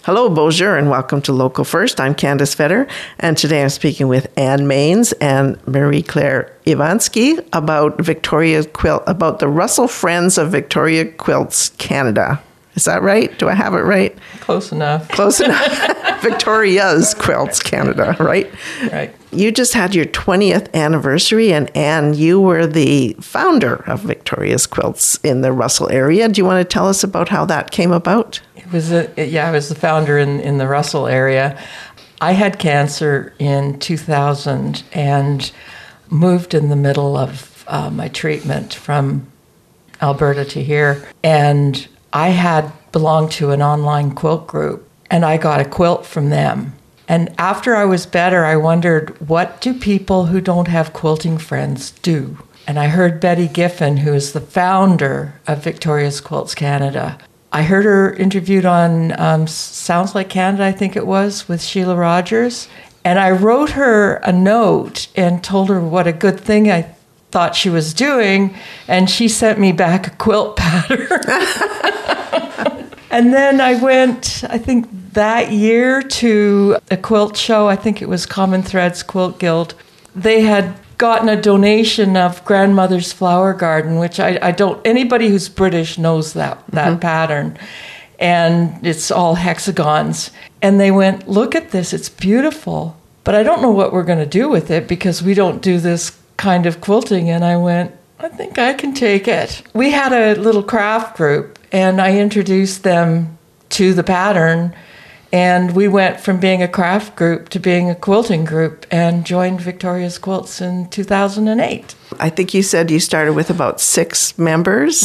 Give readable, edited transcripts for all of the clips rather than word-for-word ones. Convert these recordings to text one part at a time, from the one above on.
Hello, bonjour, and welcome to Local First. I'm Candace Fetter, and today I'm speaking with Anne Mains and Marie-Claire Ivansky about about the Russell Friends of Victoria Quilts Canada. Is that right? Do I have it right? Close enough. Close enough. Victoria's Quilts Canada, right? Right. You just had your 20th anniversary, and Anne, you were the founder of Victoria's Quilts in the Russell area. Do you want to tell us about how that came about? I was the founder in the Russell area. I had cancer in 2000 and moved in the middle of my treatment from Alberta to here. And I had belonged to an online quilt group, and I got a quilt from them. And after I was better, I wondered, what do people who don't have quilting friends do? And I heard Betty Giffen, who is the founder of Victoria's Quilts Canada. I heard her interviewed on Sounds Like Canada, I think it was, with Sheila Rogers. And I wrote her a note and told her what a good thing I thought she was doing. And she sent me back a quilt pattern. And then I went, I think that year, to a quilt show. I think it was Common Threads Quilt Guild. They had gotten a donation of Grandmother's Flower Garden, which I don't, anybody who's British knows that pattern. And it's all hexagons. And they went, look at this, it's beautiful. But I don't know what we're going to do with it because we don't do this kind of quilting. And I went, I think I can take it. We had a little craft group, and I introduced them to the pattern. And we went from being a craft group to being a quilting group and joined Victoria's Quilts in 2008. I think you said you started with about 6 members,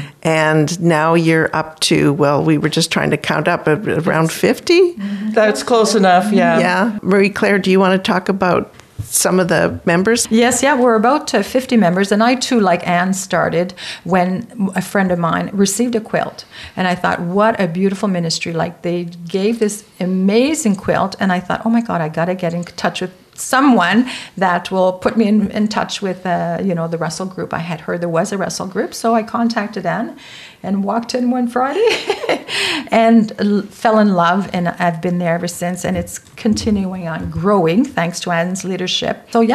and now you're up to, well, we were just trying to count up, around 50? That's close enough, yeah. Yeah. Marie-Claire, do you want to talk about some of the members? Yes, we're about 50 members, and I too, like Anne, started when a friend of mine received a quilt, and I thought, what a beautiful ministry. Like, they gave this amazing quilt, and I thought, oh my God, I got to get in touch with someone that will put me in touch with the Russell group. I had heard there was a Russell group, so I contacted Anne and walked in one Friday and fell in love, and I've been there ever since, and it's continuing on growing thanks to Anne's leadership. So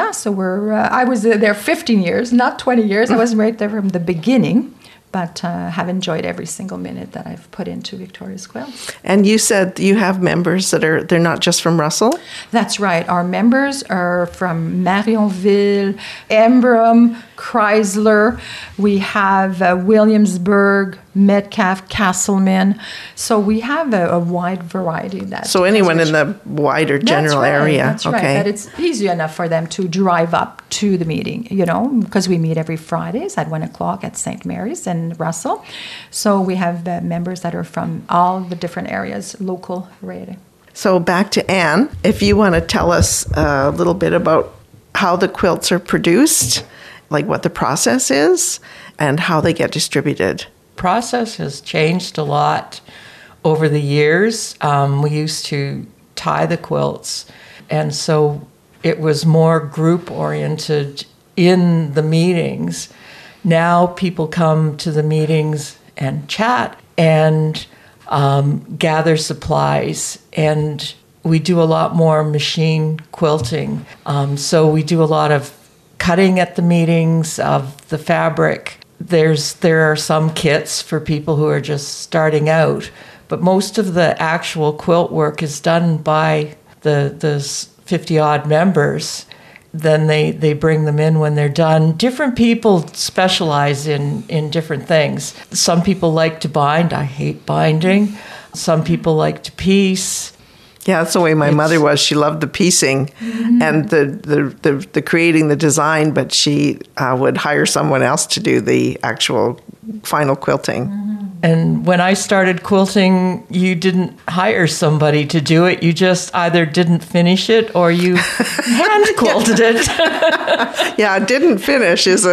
I was there 15 years, not 20 years. I was right there from the beginning. But have enjoyed every single minute that I've put into Victoria's Quilts. And you said you have members they're not just from Russell? That's right. Our members are from Marionville, Embrun, Chrysler. We have Williamsburg, Metcalfe, Castleman. So we have a wide variety. So anyone in the wider general area. That's right. But it's easy enough for them to drive up to the meeting, because we meet every Fridays at 1 o'clock at St. Mary's in Russell. So we have members that are from all the different areas, local rating. So back to Anne, if you want to tell us a little bit about how the quilts are produced, like what the process is, and how they get distributed. Process has changed a lot over the years. We used to tie the quilts, and so it was more group-oriented in the meetings. Now people come to the meetings and chat and gather supplies, and we do a lot more machine quilting. So we do a lot of cutting at the meetings of the fabric. There are some kits for people who are just starting out, but most of the actual quilt work is done by the 50-odd members. Then they bring them in when they're done. Different people specialize in different things. Some people like to bind. I hate binding. Some people like to piece. Yeah, that's the way my mother was. She loved the piecing and the creating the design, but she would hire someone else to do the actual final quilting. And when I started quilting, you didn't hire somebody to do it. You just either didn't finish it or you hand quilted it. Yeah, didn't finish is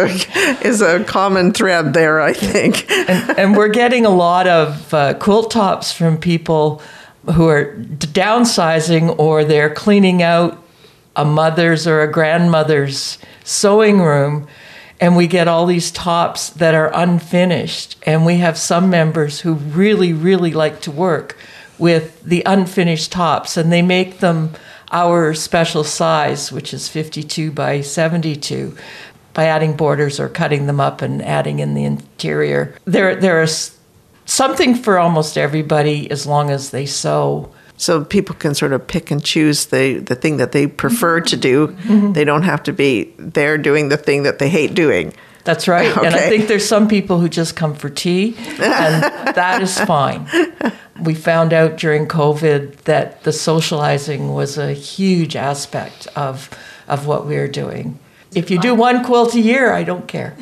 a common thread there, I think. And we're getting a lot of quilt tops from people who are downsizing, or they're cleaning out a mother's or a grandmother's sewing room, and we get all these tops that are unfinished. And we have some members who really, really like to work with the unfinished tops, and they make them our special size, which is 52 by 72, by adding borders or cutting them up and adding in the interior. There is something for almost everybody as long as they sew. So people can sort of pick and choose the thing that they prefer to do. They don't have to be there doing the thing that they hate doing. That's right. Okay. And I think there's some people who just come for tea, and that is fine. We found out during COVID that the socializing was a huge aspect of what we were doing. If you do one quilt a year, I don't care.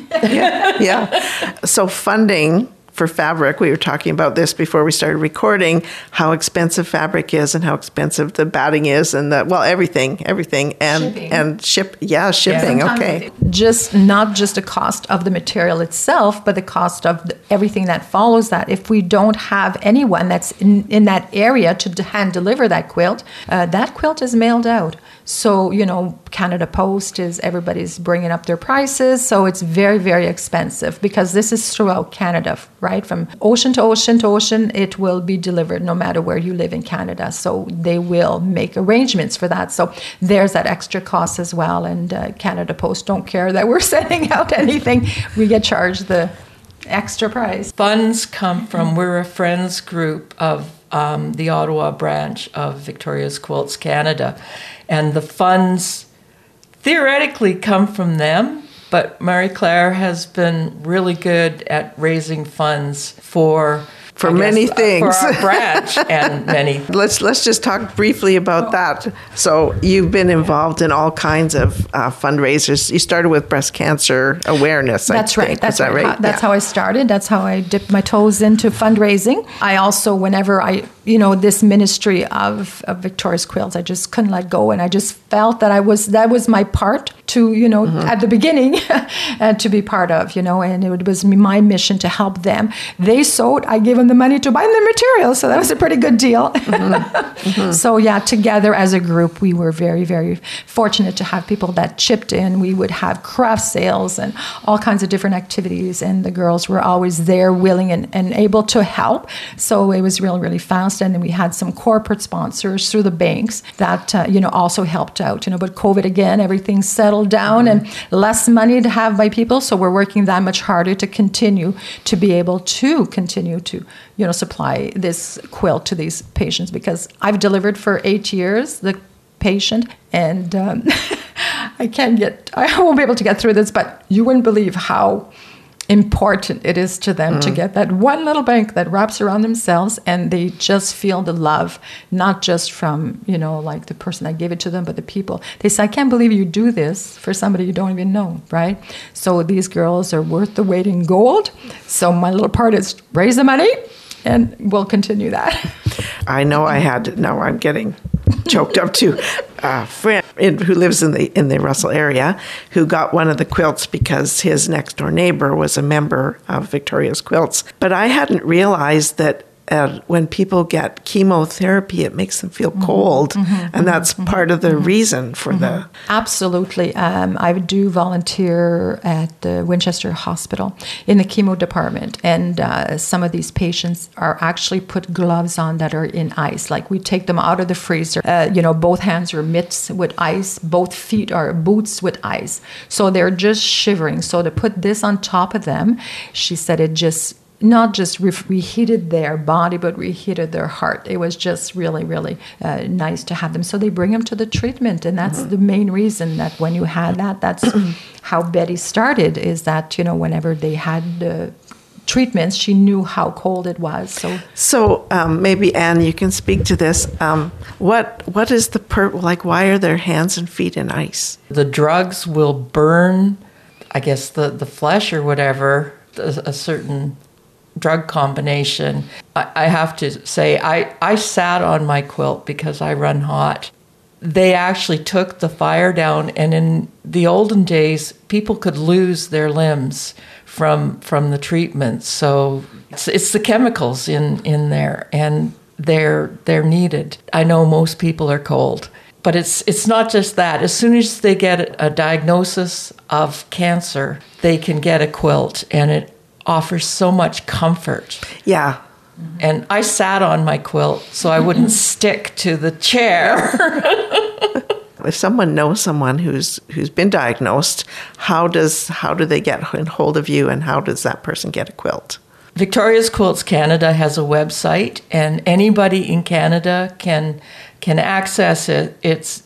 Yeah. So funding for fabric, we were talking about this before we started recording, how expensive fabric is and how expensive the batting is and everything and shipping. Yeah, okay. Just not just the cost of the material itself, but the cost of everything that follows that. If we don't have anyone that's in that area to hand deliver that quilt is mailed out. So, Canada Post everybody's bringing up their prices. So it's very, very expensive because this is throughout Canada, right? From ocean to ocean to ocean, it will be delivered no matter where you live in Canada. So they will make arrangements for that. So there's that extra cost as well. And Canada Post don't care that we're sending out anything. We get charged the extra price. Funds come from, we're a friends group of the Ottawa branch of Victoria's Quilts Canada. And the funds theoretically come from them, but Marie-Claire has been really good at raising funds for many things. For our branch and many. Let's just talk briefly about that. So you've been involved in all kinds of fundraisers. You started with breast cancer awareness. That's right. That's right. That's how I started. That's how I dipped my toes into fundraising. I also, whenever this ministry of Victoria's Quilts, I just couldn't let go, and I just felt that that was my part to, at the beginning, to be part of, and it was my mission to help them. They sewed, I gave them the money to buy the materials, so that was a pretty good deal. So yeah, together as a group, we were very, very fortunate to have people that chipped in. We would have craft sales and all kinds of different activities, and the girls were always there, willing and able to help. So it was really, really fast, and then we had some corporate sponsors through the banks that, also helped out, but COVID again, everything settled down and less money to have by people. So we're working that much harder to continue to be able to continue to, supply this quilt to these patients, because I've delivered for 8 years, the patient, and I won't be able to get through this, but you wouldn't believe how important it is to them to get that one little bank that wraps around themselves, and they just feel the love, not just from, like the person that gave it to them, but the people. They say, I can't believe you do this for somebody you don't even know, right? So these girls are worth the weight in gold. So my little part is raise the money, and we'll continue that. I know now I'm getting choked up too. A friend who lives in the Russell area who got one of the quilts because his next door neighbor was a member of Victoria's Quilts. But I hadn't realized that when people get chemotherapy, it makes them feel cold. And that's part of the reason for the... Absolutely. I do volunteer at the Winchester Hospital in the chemo department. And some of these patients are actually put gloves on that are in ice. Like we take them out of the freezer. Both hands are mitts with ice. Both feet are boots with ice. So they're just shivering. So to put this on top of them, she said it just... not just reheated their body, but reheated their heart. It was just really, really nice to have them. So they bring them to the treatment, and that's the main reason that when you had that's how Betty started, is that, whenever they had the treatments, she knew how cold it was. So maybe, Anne, you can speak to this. What is why are their hands and feet in ice? The drugs will burn, I guess, the flesh or whatever, a certain drug combination. I have to say, I sat on my quilt because I run hot. They actually took the fire down, and in the olden days, people could lose their limbs from the treatment. So it's the chemicals in there, and they're needed. I know most people are cold, but it's not just that. As soon as they get a diagnosis of cancer, they can get a quilt, and it offers so much comfort. Yeah. And I sat on my quilt so I wouldn't stick to the chair. If someone knows someone who's been diagnosed, how do they get in hold of you, and how does that person get a quilt? Victoria's Quilts Canada has a website, and anybody in Canada can access it. It's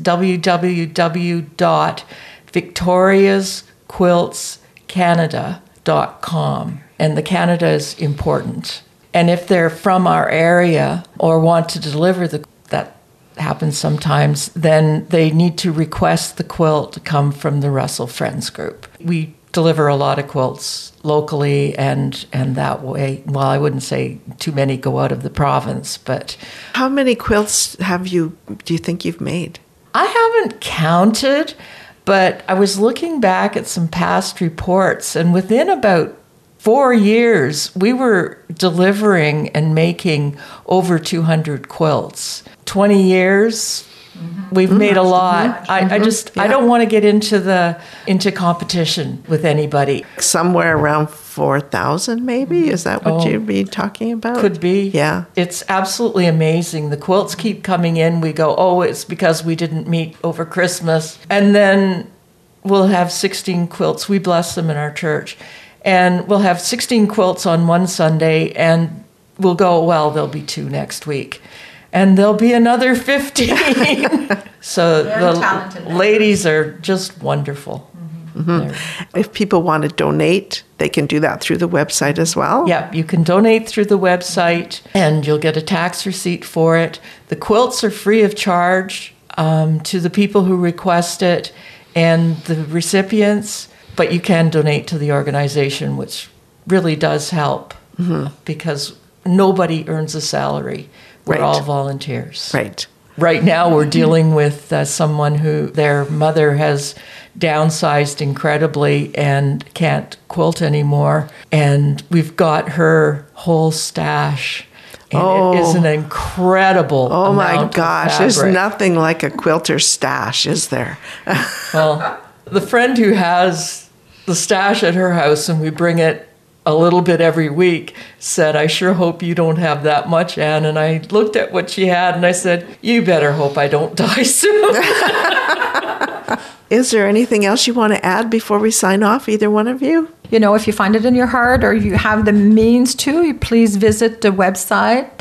www.victoriasquiltscanada.com, and the Canada is important. And if they're from our area or want to deliver that happens sometimes, then they need to request the quilt to come from the Russell Friends group. We deliver a lot of quilts locally, and that way, well, I wouldn't say too many go out of the province, but... How many quilts do you think you've made? I haven't counted, but I was looking back at some past reports, and within about 4 years, we were delivering and making over 200 quilts. 20 years, we've made a lot. I don't want to get into competition with anybody. Somewhere around 4,000 maybe? Is that what you'd be talking about? Could be. Yeah. It's absolutely amazing. The quilts keep coming in. We go, it's because we didn't meet over Christmas. And then we'll have 16 quilts. We bless them in our church. And we'll have 16 quilts on one Sunday, and we'll go, there'll be 2 next week. And there'll be another 15. So the ladies are just wonderful. If people want to donate, they can do that through the website as well? Yeah, you can donate through the website, and you'll get a tax receipt for it. The quilts are free of charge to the people who request it and the recipients. But you can donate to the organization, which really does help because nobody earns a salary. We're all volunteers. Right. Right now, we're dealing with someone who their mother has downsized incredibly and can't quilt anymore. And we've got her whole stash. And it is an incredible amount of fabric. There's nothing like a quilter stash, is there? Well, the friend who has the stash at her house, and we bring it a little bit every week, said, I sure hope you don't have that much, Anne. And I looked at what she had, and I said, you better hope I don't die soon. Is there anything else you want to add before we sign off, either one of you? If you find it in your heart or you have the means to, please visit the website,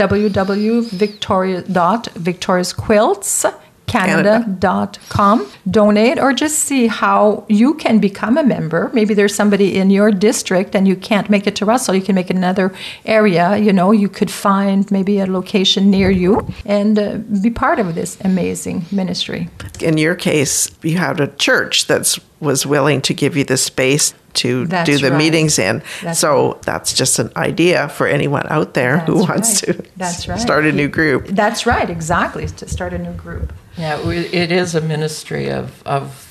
www.victoriasquiltscanada.com. Donate, or just see how you can become a member. Maybe there's somebody in your district and you can't make it to Russell. You can make it another area. You could find maybe a location near you and be part of this amazing ministry. In your case, you had a church that was willing to give you the space to do the meetings in. That's just an idea for anyone out there who wants to start a new group. That's right, exactly, to start a new group. Yeah, it is a ministry of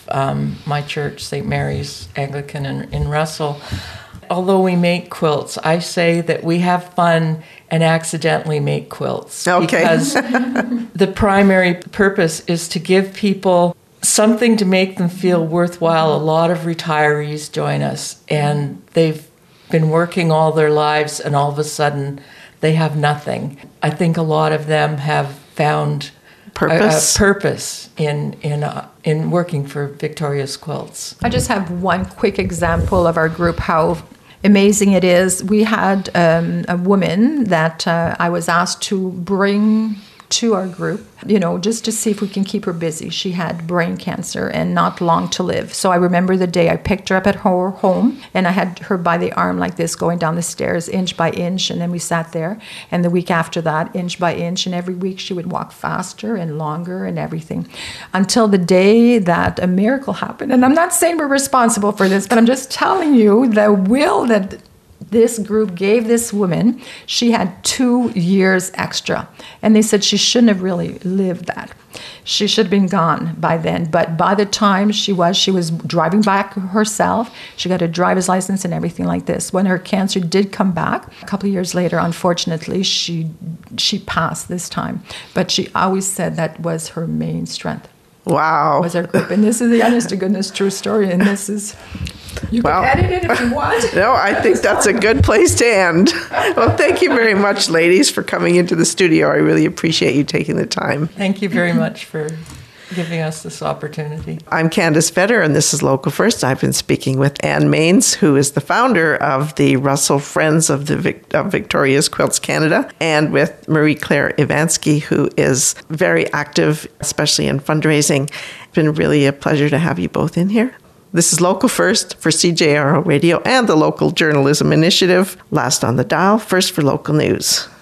my church, St. Mary's Anglican in Russell. Although we make quilts, I say that we have fun and accidentally make quilts. Okay. Because the primary purpose is to give people something to make them feel worthwhile. A lot of retirees join us, and they've been working all their lives, and all of a sudden they have nothing. I think a lot of them have found purpose in working for Victoria's Quilts. I just have one quick example of our group, how amazing it is. We had a woman that I was asked to bring to our group, just to see if we can keep her busy. She had brain cancer and not long to live. So I remember the day I picked her up at her home, and I had her by the arm like this, going down the stairs inch by inch, and then we sat there. And the week after that, inch by inch, and every week she would walk faster and longer and everything, until the day that a miracle happened. And I'm not saying we're responsible for this, but I'm just telling you the will that this group gave this woman. She had 2 years extra. And they said she shouldn't have really lived that. She should have been gone by then. But by the time she was driving back herself. She got a driver's license and everything like this. When her cancer did come back, a couple of years later, unfortunately, she passed this time. But she always said that was her main strength. Wow. Was our group. And this is the honest to goodness true story. And this is You can edit it if you want. No, I think that's a good place to end. Well, thank you very much, ladies, for coming into the studio. I really appreciate you taking the time. Thank you very much for giving us this opportunity. I'm Candace Fetter, and this is Local First. I've been speaking with Ann Mains, who is the founder of the Russell Friends of Victoria's Quilts Canada, and with Marie-Claire Ivansky, who is very active, especially in fundraising. It's been really a pleasure to have you both in here. This is Local First for CJRO Radio and the Local Journalism Initiative. Last on the dial, first for local news.